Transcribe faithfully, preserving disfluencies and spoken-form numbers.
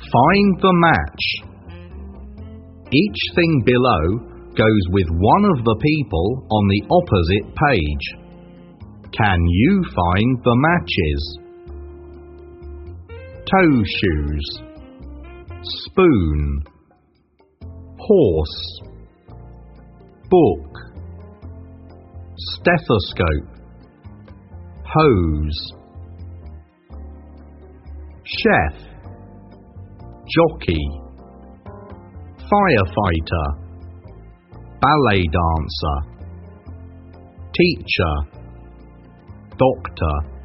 Find the match. Each thing below goes with one of the people on the opposite page. Can you find the matches? Toe shoes, spoon, horse, book, stethoscope, hose, chef, jockey, firefighter, ballet dancer, teacher, doctor.